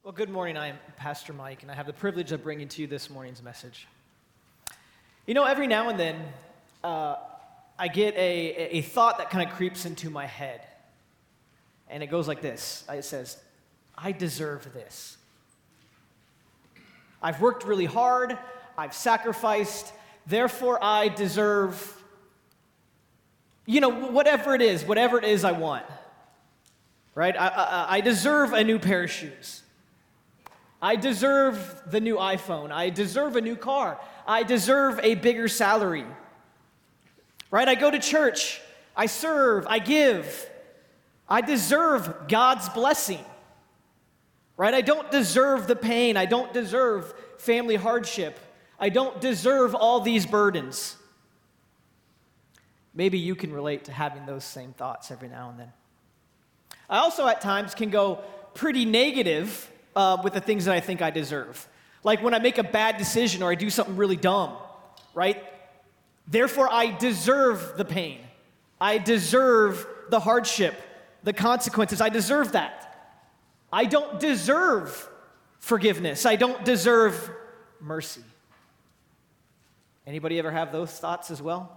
Well, good morning. I am Pastor Mike, and I have the privilege of bringing to you this morning's message. You know, every now and then, I get a thought that kind of creeps into my head, and it goes like this. It says, I deserve this. I've worked really hard, I've sacrificed, therefore I deserve, whatever it is I want, right? I deserve a new pair of shoes. I deserve the new iPhone. I deserve a new car. I deserve a bigger salary. Right? I go to church. I serve. I give. I deserve God's blessing. Right? I don't deserve the pain. I don't deserve family hardship. I don't deserve all these burdens. Maybe you can relate to having those same thoughts every now and then. I also at times can go pretty negative with the things that I think I deserve. Like when I make a bad decision or I do something really dumb, right? Therefore, I deserve the pain. I deserve the hardship, the consequences. I deserve that. I don't deserve forgiveness. I don't deserve mercy. Anybody ever have those thoughts as well?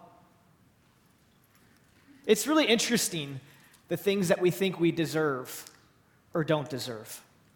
It's really interesting, the things that we think we deserve or don't deserve.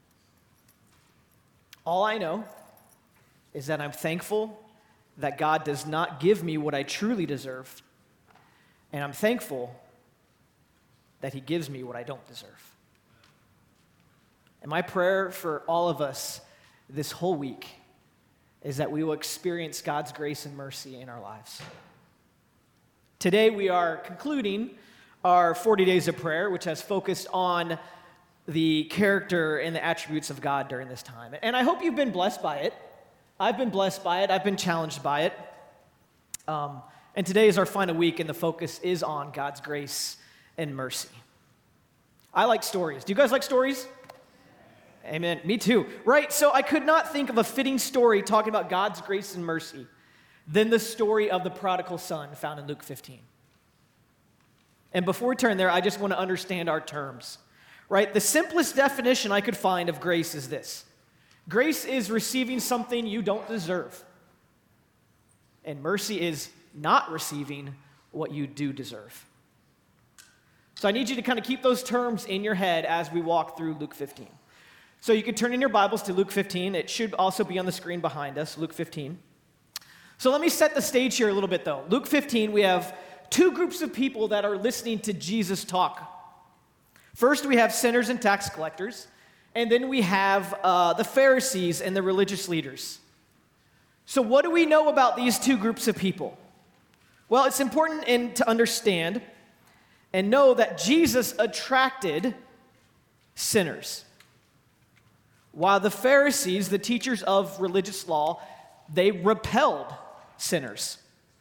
All I know is that I'm thankful that God does not give me what I truly deserve, and I'm thankful that He gives me what I don't deserve. And my prayer for all of us this whole week is that we will experience God's grace and mercy in our lives. Today we are concluding our 40 days of prayer, which has focused on the character and the attributes of God during this time. And I hope you've been blessed by it. I've been blessed by it. I've been challenged by it. And today is our final week, and the focus is on God's grace and mercy. I like stories. Do you guys like stories? Amen. Me too. Right, so I could not think of a fitting story talking about God's grace and mercy than the story of the prodigal son found in Luke 15. And before we turn there, I just want to understand our terms. Right? The simplest definition I could find of grace is this. Grace is receiving something you don't deserve. And mercy is not receiving what you do deserve. So I need you to kind of keep those terms in your head as we walk through Luke 15. So you can turn in your Bibles to Luke 15. It should also be on the screen behind us, Luke 15. So let me set the stage here a little bit, though. Luke 15, we have two groups of people that are listening to Jesus talk. First, we have sinners and tax collectors, and then we have the Pharisees and the religious leaders. So what do we know about these two groups of people? Well, it's important to understand and know that Jesus attracted sinners, while the Pharisees, the teachers of religious law, they repelled sinners.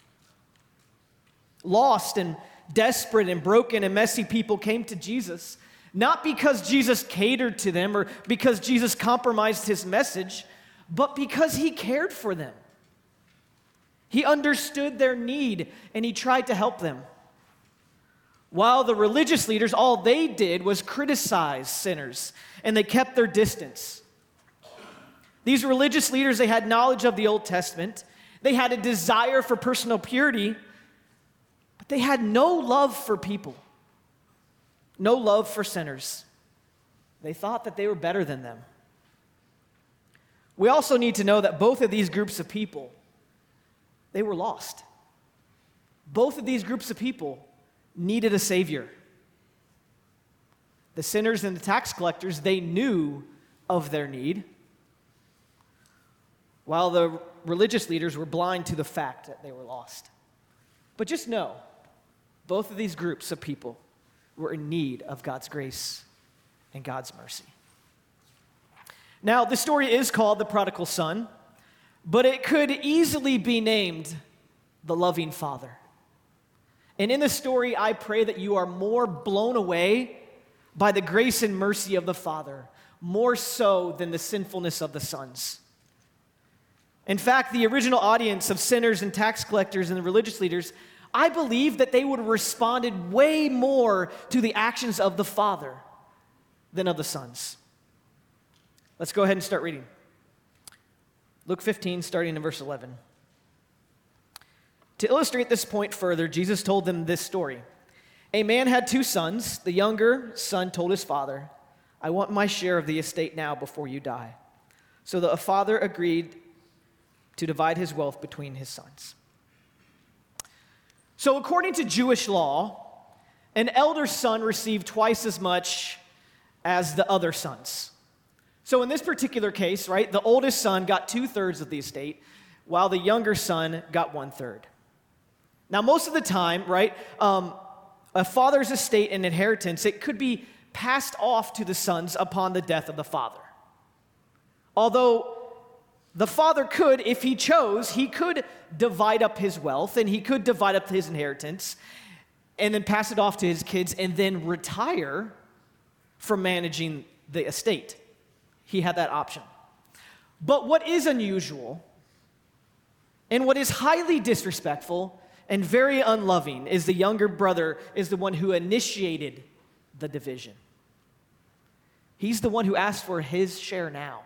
Lost and desperate and broken and messy people came to Jesus, not because Jesus catered to them or because Jesus compromised his message, but because he cared for them. He understood their need and he tried to help them. While the religious leaders, all they did was criticize sinners and they kept their distance. These religious leaders, they had knowledge of the Old Testament. They had a desire for personal purity, but they had no love for people. No love for sinners. They thought that they were better than them. We also need to know that both of these groups of people, they were lost. Both of these groups of people needed a Savior. The sinners and the tax collectors, they knew of their need, while the religious leaders were blind to the fact that they were lost. But just know, both of these groups of people were in need of God's grace and God's mercy. Now, the story is called The Prodigal Son, but it could easily be named The Loving Father. And in the story, I pray that you are more blown away by the grace and mercy of the Father, more so than the sinfulness of the sons. In fact, the original audience of sinners and tax collectors and the religious leaders, I believe that they would have responded way more to the actions of the Father than of the sons. Let's go ahead and start reading. Luke 15, starting in verse 11. To illustrate this point further, Jesus told them this story. A man had 2 sons. The younger son told his father, I want my share of the estate now before you die. So the father agreed to divide his wealth between his sons. So according to Jewish law, an elder son received twice as much as the other sons. So in this particular case, right, the oldest son got 2/3 of the estate, while the younger son got 1/3. Now, most of the time, right, a father's estate and inheritance, it could be passed off to the sons upon the death of the father. Although the father could, if he chose, he could divide up his wealth and he could divide up his inheritance and then pass it off to his kids and then retire from managing the estate. He had that option. But what is unusual and what is highly disrespectful and very unloving is the younger brother is the one who initiated the division. He's the one who asked for his share now.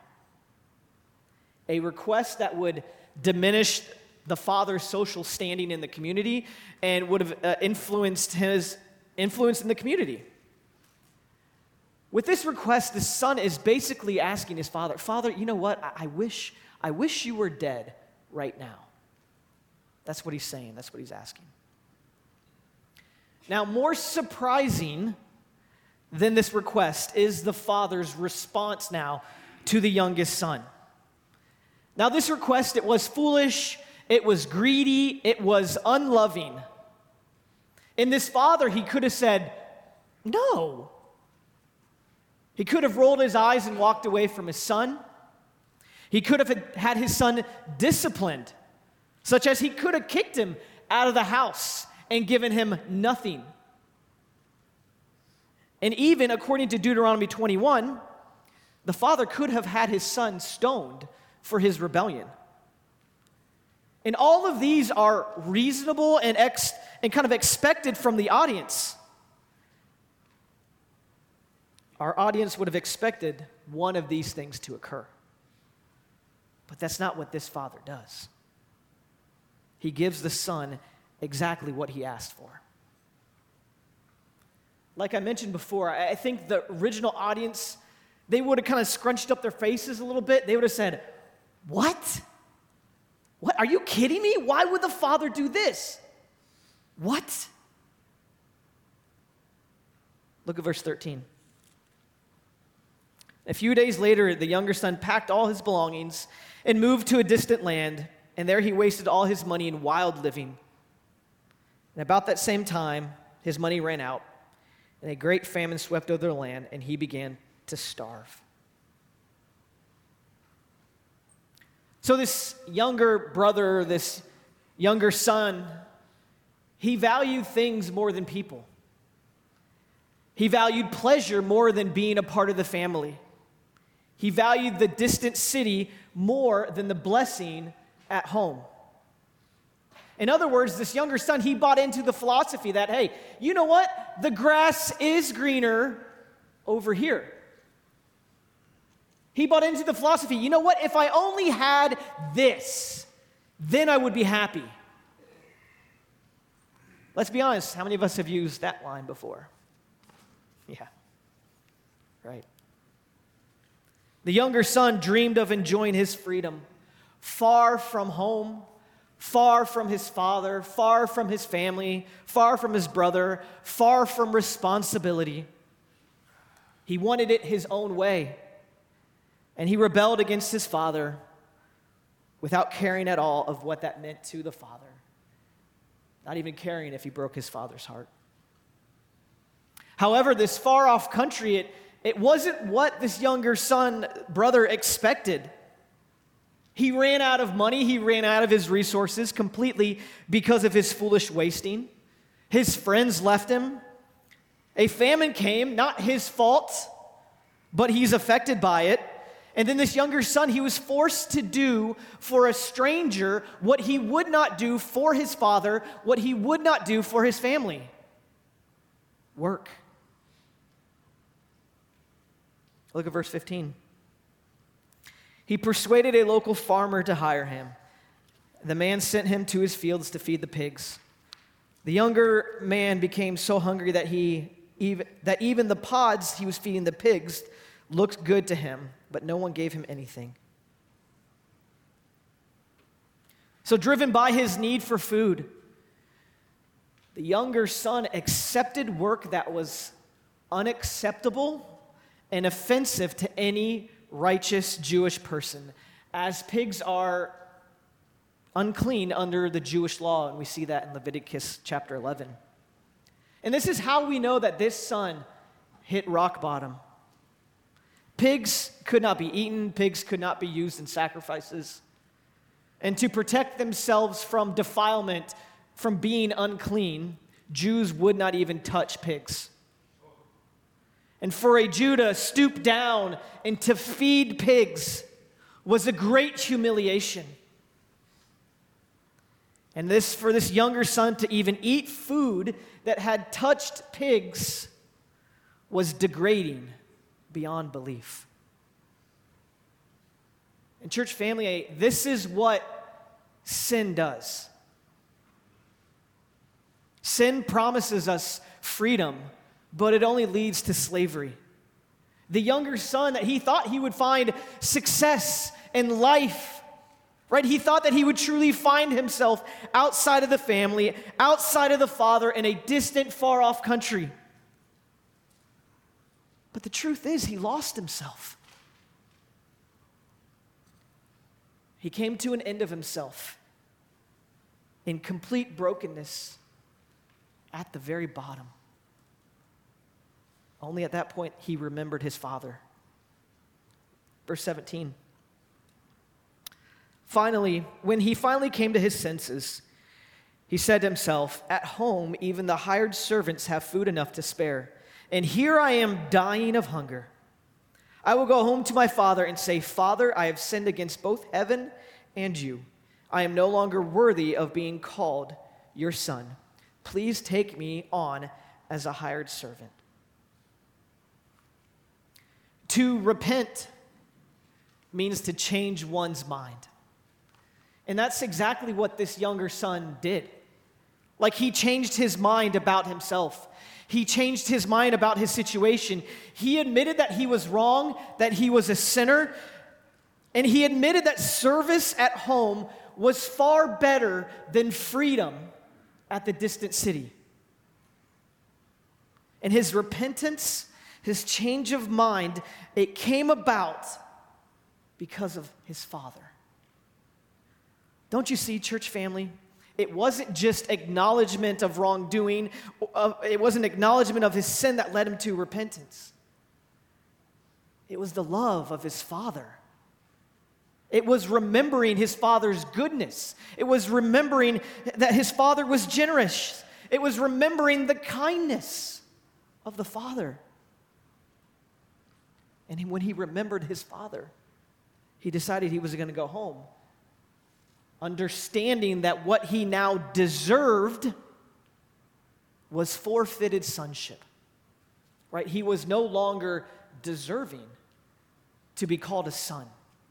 A request that would diminish the father's social standing in the community and would have influenced his influence in the community. With this request, the son is basically asking his father, Father, you know what? I wish you were dead right now. That's what he's saying. That's what he's asking. Now, more surprising than this request is the father's response now to the youngest son. Now, this request, it was foolish, it was greedy, it was unloving. In this father, he could have said, no. He could have rolled his eyes and walked away from his son. He could have had his son disciplined, such as he could have kicked him out of the house and given him nothing. And even according to Deuteronomy 21, the father could have had his son stoned for his rebellion. And all of these are reasonable and kind of expected from the audience. Our audience would have expected one of these things to occur. But that's not what this father does. He gives the son exactly what he asked for. Like I mentioned before, I think the original audience, they would have kind of scrunched up their faces a little bit. They would have said, what? What? Are you kidding me? Why would the father do this? What? Look at verse 13. A few days later, the younger son packed all his belongings and moved to a distant land, and there he wasted all his money in wild living. And about that same time, his money ran out, and a great famine swept over the land, and he began to starve. So this younger brother, this younger son, he valued things more than people. He valued pleasure more than being a part of the family. He valued the distant city more than the blessing at home. In other words, this younger son, he bought into the philosophy that, hey, you know what? The grass is greener over here. He bought into the philosophy, you know what? If I only had this, then I would be happy. Let's be honest, how many of us have used that line before? Yeah, right. The younger son dreamed of enjoying his freedom, far from home, far from his father, far from his family, far from his brother, far from responsibility. He wanted it his own way, and he rebelled against his father without caring at all of what that meant to the father, not even caring if he broke his father's heart. However, this far-off country, it wasn't what this younger son, brother, expected. He ran out of money. He ran out of his resources completely because of his foolish wasting. His friends left him. A famine came, not his fault, but he's affected by it. And then this younger son, he was forced to do for a stranger what he would not do for his father, what he would not do for his family. Work. Look at verse 15. He persuaded a local farmer to hire him. The man sent him to his fields to feed the pigs. The younger man became so hungry that even the pods he was feeding the pigs looked good to him, but no one gave him anything. So driven by his need for food, the younger son accepted work that was unacceptable and offensive to any righteous Jewish person, as pigs are unclean under the Jewish law, and we see that in Leviticus chapter 11. And this is how we know that this son hit rock bottom. Pigs could not be eaten, pigs could not be used in sacrifices. And to protect themselves from defilement, from being unclean, Jews would not even touch pigs. And for a Jew to stoop down and to feed pigs was a great humiliation. And for this younger son to even eat food that had touched pigs was degrading beyond belief. And church family, this is what sin does. Sin promises us freedom, but it only leads to slavery. The younger son, that he thought he would find success in life, right? He thought that he would truly find himself outside of the family, outside of the father, in a distant, far-off country. But the truth is, he lost himself. He came to an end of himself in complete brokenness at the very bottom. Only at that point he remembered his father. Verse 17. Finally, when he finally came to his senses, he said to himself, "At home, even the hired servants have food enough to spare, and here I am dying of hunger. I will go home to my father and say, 'Father, I have sinned against both heaven and you. I am no longer worthy of being called your son. Please take me on as a hired servant.'" To repent means to change one's mind. And that's exactly what this younger son did. Like, he changed his mind about himself. He changed his mind about his situation. He admitted that he was wrong, that he was a sinner, and he admitted that service at home was far better than freedom at the distant city. And his repentance, his change of mind, it came about because of his father. Don't you see, church family? It wasn't just acknowledgement of wrongdoing. It wasn't acknowledgement of his sin that led him to repentance. It was the love of his father. It was remembering his father's goodness. It was remembering that his father was generous. It was remembering the kindness of the father. And when he remembered his father, he decided he was going to go home, understanding that what he now deserved was forfeited sonship. Right? He was no longer deserving to be called a son.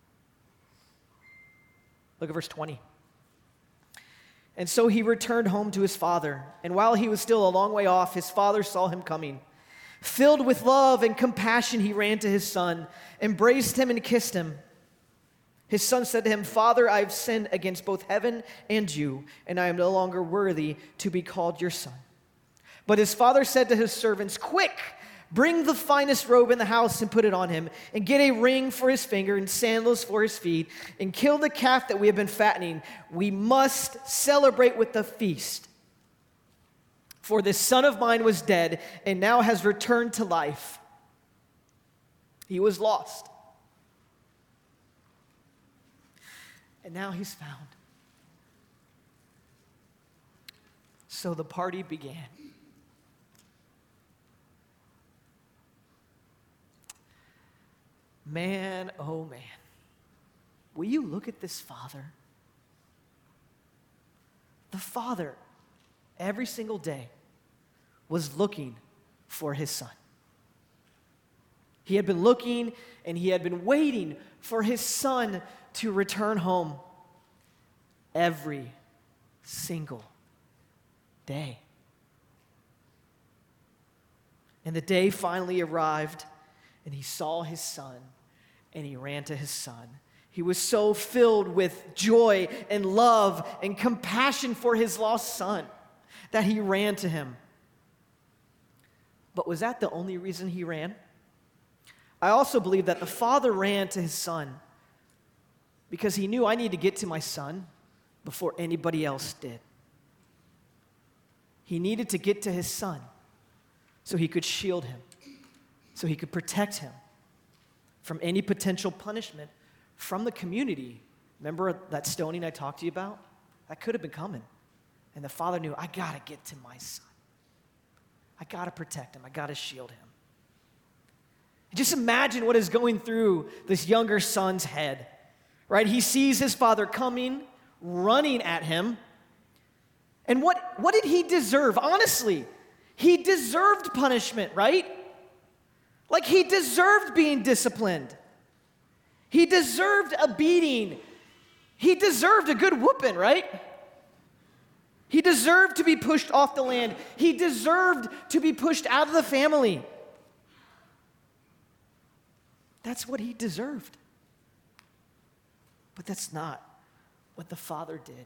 Look at verse 20. "And so he returned home to his father, and while he was still a long way off, his father saw him coming. Filled with love and compassion, he ran to his son, embraced him, and kissed him. His son said to him, 'Father, I have sinned against both heaven and you, and I am no longer worthy to be called your son.' But his father said to his servants, 'Quick, bring the finest robe in the house and put it on him, and get a ring for his finger and sandals for his feet, and kill the calf that we have been fattening. We must celebrate with a feast. For this son of mine was dead and now has returned to life. He was lost, and now he's found.' So the party began. Man, oh man, will you look at this father? The father, every single day, was looking for his son. He had been looking and he had been waiting for his son to return home every single day. And the day finally arrived, and he saw his son, and he ran to his son. He was so filled with joy and love and compassion for his lost son that he ran to him. But was that the only reason he ran? I also believe that the father ran to his son because he knew, I need to get to my son before anybody else did. He needed to get to his son so he could shield him, so he could protect him from any potential punishment from the community. Remember that stoning I talked to you about? That could have been coming. And the father knew, I got to get to my son. I got to protect him. I got to shield him. Just imagine what is going through this younger son's head, right? He sees his father coming, running at him. And what did he deserve? Honestly, he deserved punishment, right? Like he deserved being disciplined. He deserved a beating. He deserved a good whooping, right? He deserved to be pushed off the land. He deserved to be pushed out of the family. That's what he deserved. But that's not what the father did.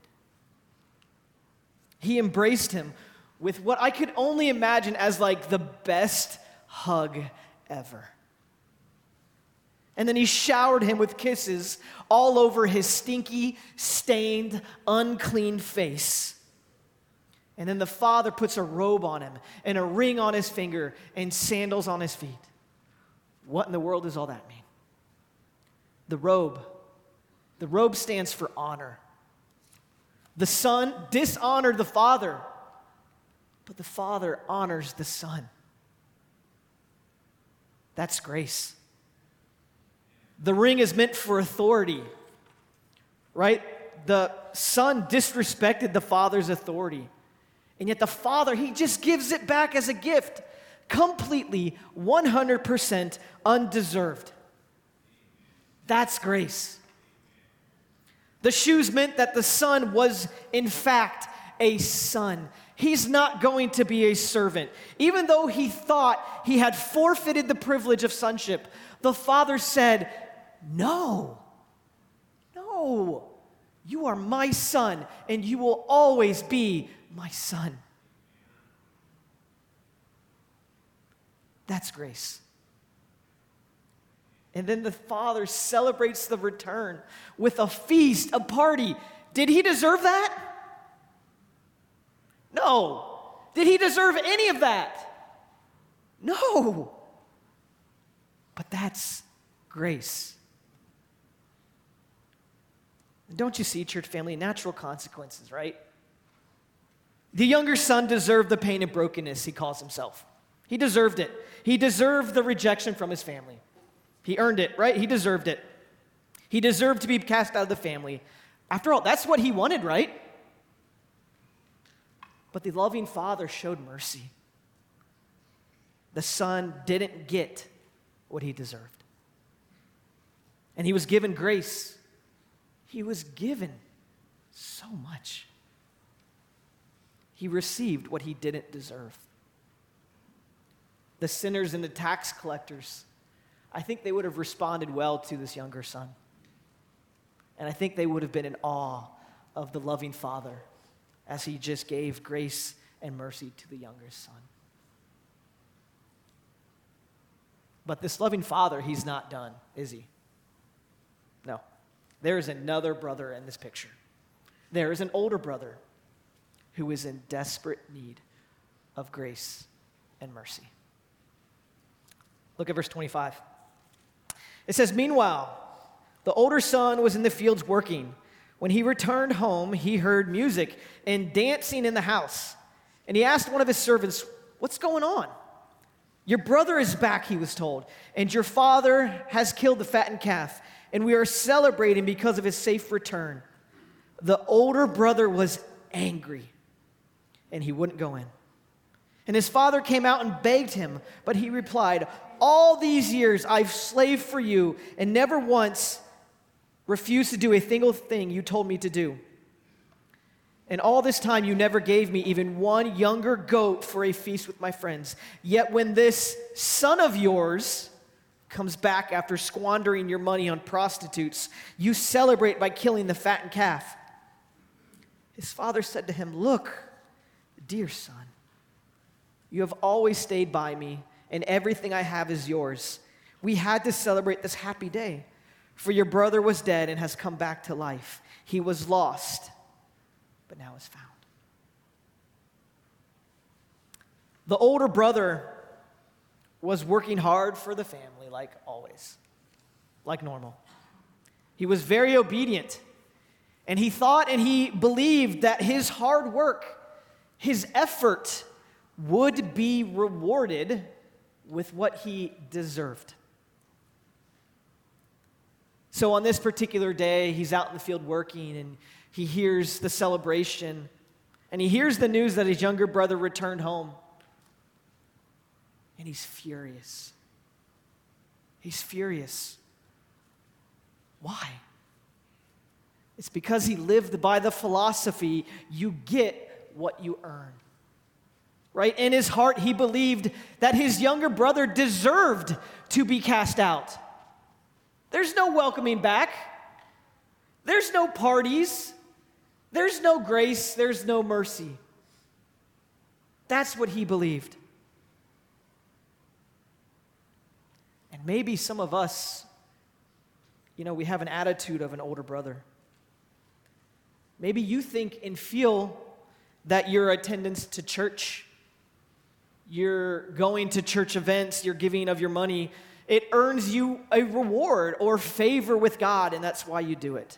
He embraced him with what I could only imagine as like the best hug ever. And then he showered him with kisses all over his stinky, stained, unclean face. And then the father puts a robe on him and a ring on his finger and sandals on his feet. What in the world does all that mean? The robe stands for honor. The son dishonored the father, but the father honors the son. That's grace. The ring is meant for authority, right? The son disrespected the father's authority, and yet the father, he just gives it back as a gift, completely, 100% undeserved. That's grace. The shoes meant that the son was, in fact, a son. He's not going to be a servant. Even though he thought he had forfeited the privilege of sonship, the father said, No, you are my son, and you will always be my son. That's grace. And then the father celebrates the return with a feast, a party. Did he deserve that? No. Did he deserve any of that? No. But that's grace. Don't you see, church family, natural consequences, right? The younger son deserved the pain and brokenness, he calls himself. He deserved it. He deserved the rejection from his family. He earned it, right? He deserved it. He deserved to be cast out of the family. After all, that's what he wanted, right? But the loving father showed mercy. The son didn't get what he deserved. And he was given grace. He was given so much. He received what he didn't deserve. The sinners and the tax collectors, I think they would have responded well to this younger son. And I think they would have been in awe of the loving father as he just gave grace and mercy to the younger son. But this loving father, he's not done, is he? No. There is another brother in this picture. There is an older brother who is in desperate need of grace and mercy. Look at verse 25. It says, Meanwhile, the older son was in the fields working. When he returned home, he heard music and dancing in the house. And he asked one of his servants, What's going on? Your brother is back, he was told, and your father has killed the fattened calf, and we are celebrating because of his safe return. The older brother was angry, and he wouldn't go in. And his father came out and begged him, but he replied, all these years I've slaved for you and never once refused to do a single thing you told me to do. And all this time you never gave me even one younger goat for a feast with my friends. Yet when this son of yours comes back after squandering your money on prostitutes, you celebrate by killing the fattened calf. His father said to him, look, dear son, you have always stayed by me, and everything I have is yours. We had to celebrate this happy day, for your brother was dead and has come back to life. He was lost, but now is found. The older brother was working hard for the family, like always, like normal. He was very obedient, and he thought and he believed that his hard work, his effort, would be rewarded with what he deserved. So on this particular day, he's out in the field working, and he hears the celebration, and he hears the news that his younger brother returned home. And he's furious. He's furious. Why? It's because he lived by the philosophy, you get what you earn. Right? In his heart, he believed that his younger brother deserved to be cast out. There's no welcoming back. There's no parties. There's no grace. There's no mercy. That's what he believed. And maybe some of us, we have an attitude of an older brother. Maybe you think and feel that your attendance to church, you're going to church events, you're giving of your money, it earns you a reward or favor with God, and that's why you do it.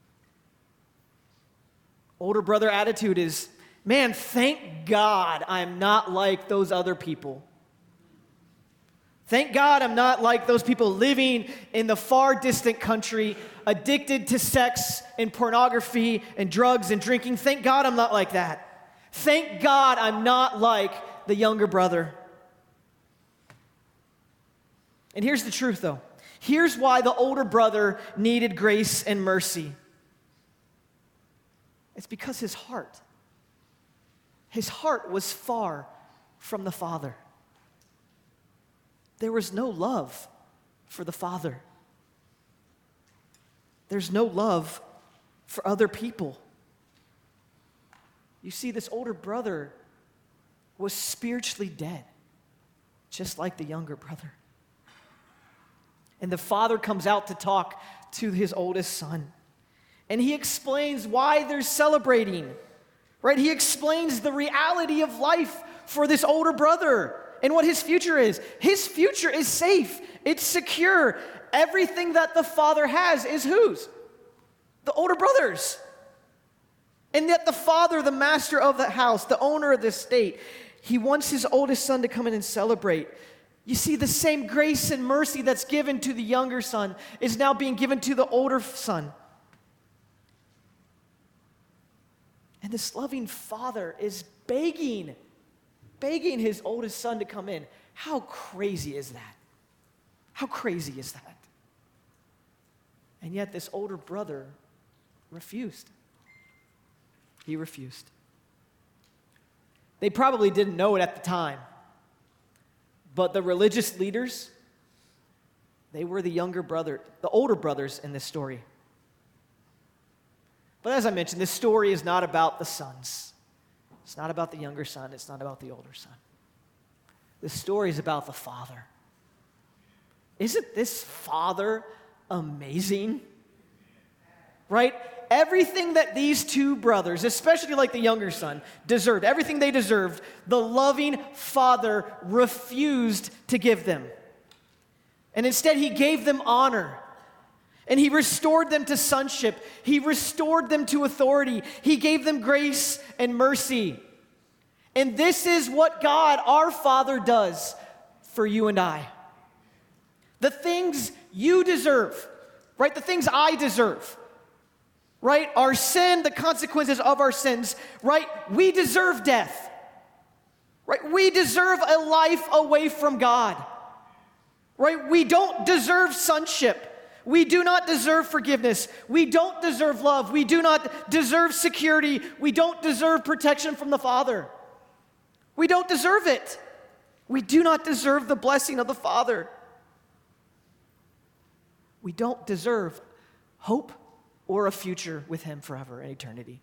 Older brother attitude is, man, thank God I'm not like those other people. Thank God I'm not like those people living in the far distant country, addicted to sex and pornography and drugs and drinking. Thank God I'm not like that. Thank God I'm not like the younger brother. And here's the truth, though. Here's why the older brother needed grace and mercy. It's because his heart was far from the Father. There was no love for the Father. There's no love for other people. You see, this older brother was spiritually dead, just like the younger brother. And the father comes out to talk to his oldest son. And he explains why they're celebrating, right? He explains the reality of life for this older brother and what his future is. His future is safe. It's secure. Everything that the father has is whose? The older brother's. And yet the father, the master of the house, the owner of the estate, he wants his oldest son to come in and celebrate. You see, the same grace and mercy that's given to the younger son is now being given to the older son. And this loving father is begging his oldest son to come in. How crazy is that? How crazy is that? And yet this older brother refused. He refused. They probably didn't know it at the time, but the religious leaders, they were the older brothers in this story. But as I mentioned, this story is not about the sons. It's not about the younger son. It's not about the older son. This story is about the father. Isn't this father amazing? Right? Everything that these two brothers, especially like the younger son, deserved, everything they deserved, the loving father refused to give them. And instead, he gave them honor. And he restored them to sonship. He restored them to authority. He gave them grace and mercy. And this is what God, our Father, does for you and I. The things you deserve, right? The things I deserve, right? Our sin, the consequences of our sins, right? We deserve death. right? We deserve a life away from God, right? We don't deserve sonship. We do not deserve forgiveness. We don't deserve love. We do not deserve security. We don't deserve protection from the Father. We don't deserve it. We do not deserve the blessing of the Father. We don't deserve hope or a future with Him forever in eternity.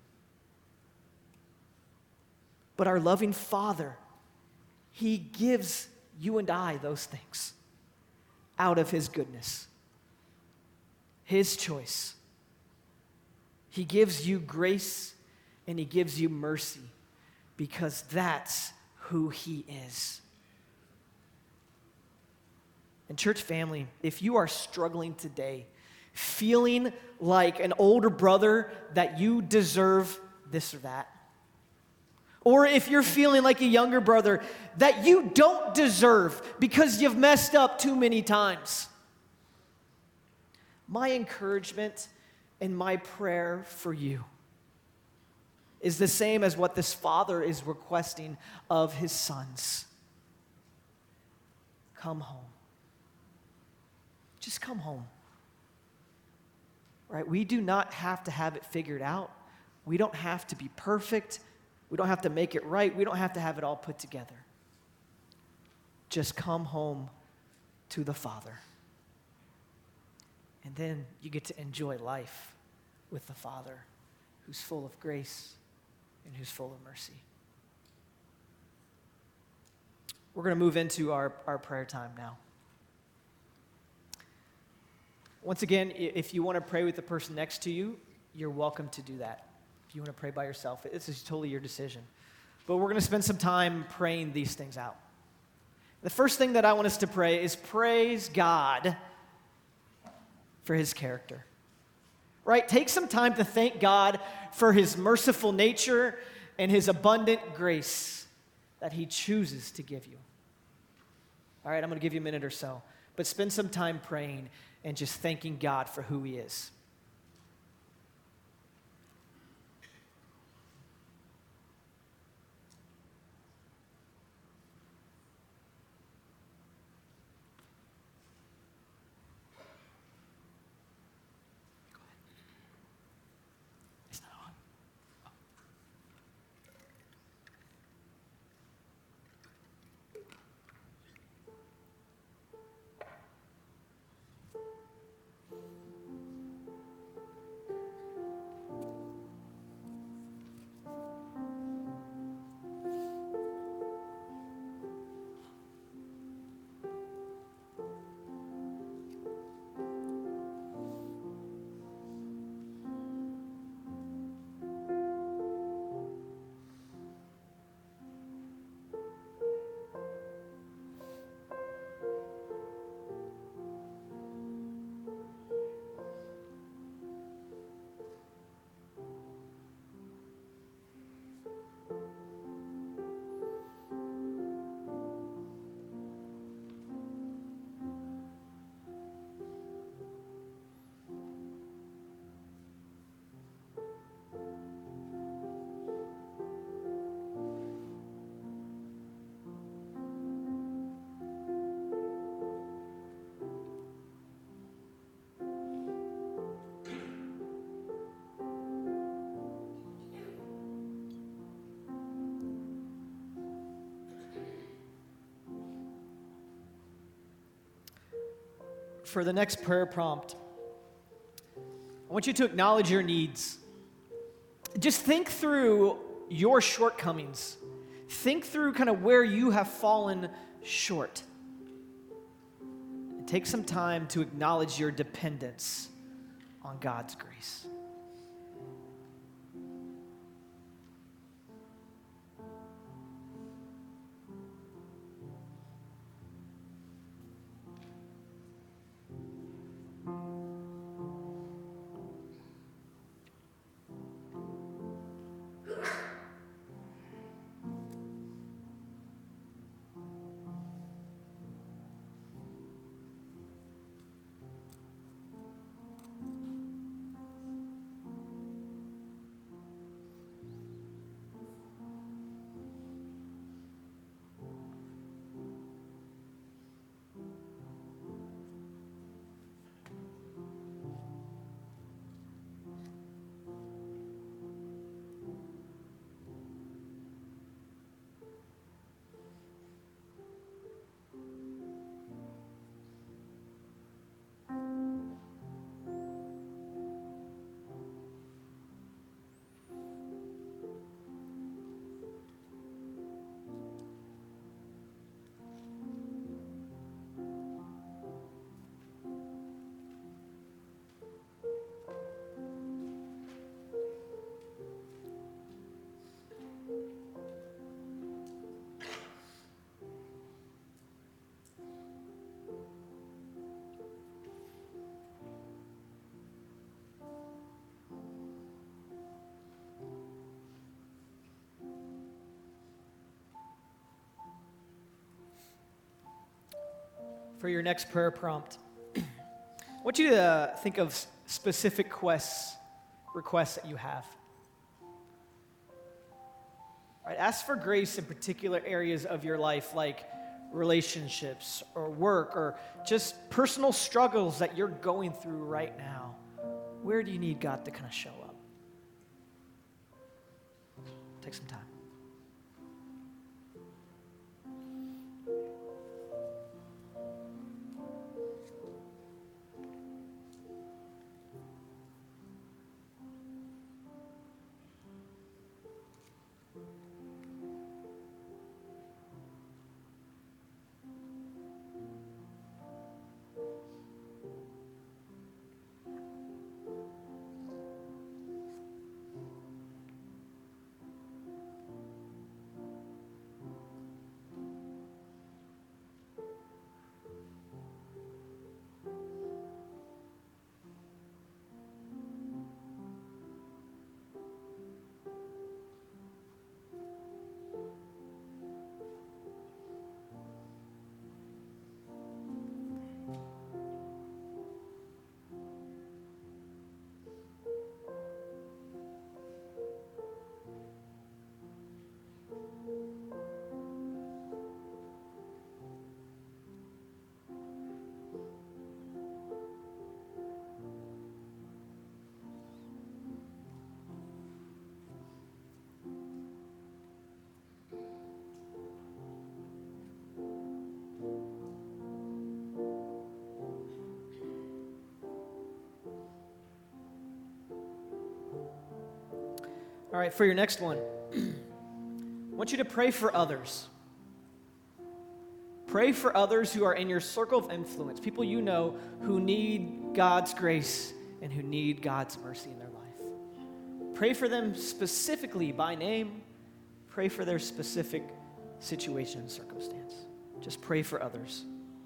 But our loving Father, He gives you and I those things out of His goodness, His choice. He gives you grace and He gives you mercy because that's who He is. And church family, if you are struggling today, feeling like an older brother that you deserve this or that, or if you're feeling like a younger brother that you don't deserve because you've messed up too many times, my encouragement and my prayer for you is the same as what this father is requesting of his sons. Come home. Just come home. Right? We do not have to have it figured out. We don't have to be perfect. We don't have to make it right. We don't have to have it all put together. Just come home to the Father. And then you get to enjoy life with the Father who's full of grace and who's full of mercy. We're going to move into our prayer time now. Once again, if you want to pray with the person next to you, you're welcome to do that. If you want to pray by yourself, this is totally your decision. But we're going to spend some time praying these things out. The first thing that I want us to pray is praise God for His character. Right? Take some time to thank God for His merciful nature and His abundant grace that He chooses to give you. All right, I'm going to give you a minute or so, but spend some time praying and just thanking God for who He is. It's not on. For the next prayer prompt, I want you to acknowledge your needs. Just think through your shortcomings. Think through kind of where you have fallen short. And take some time to acknowledge your dependence on God's grace. For your next prayer prompt, I want you to think of specific requests that you have. Right, ask for grace in particular areas of your life, like relationships or work or just personal struggles that you're going through right now. Where do you need God to kind of show up? Take some time. All right, for your next one, I want you to pray for others. Pray for others who are in your circle of influence, people you know who need God's grace and who need God's mercy in their life. Pray for them specifically by name. Pray for their specific situation and circumstance. Just pray for others.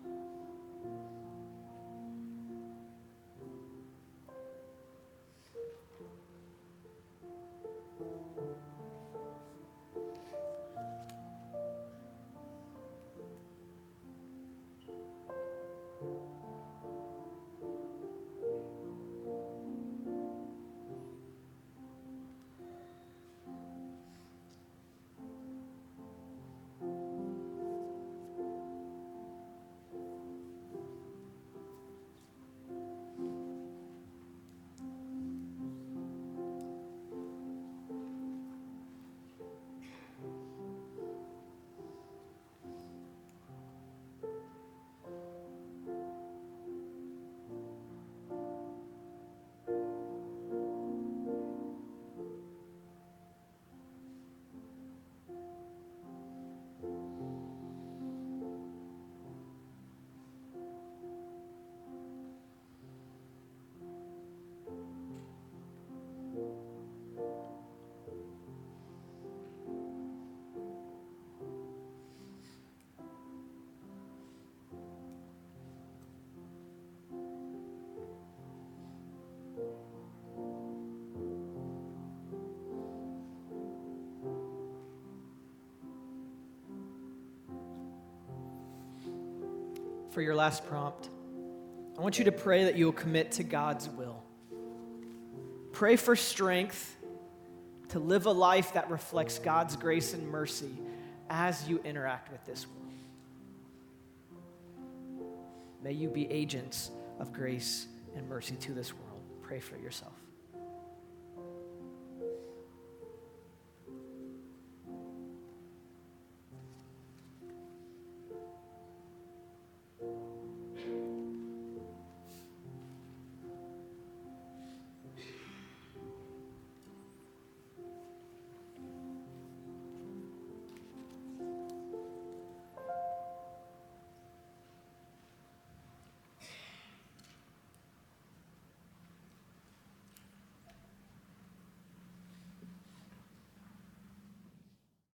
For your last prompt, I want you to pray that you will commit to God's will. Pray for strength to live a life that reflects God's grace and mercy as you interact with this world. May you be agents of grace and mercy to this world. Pray for yourself.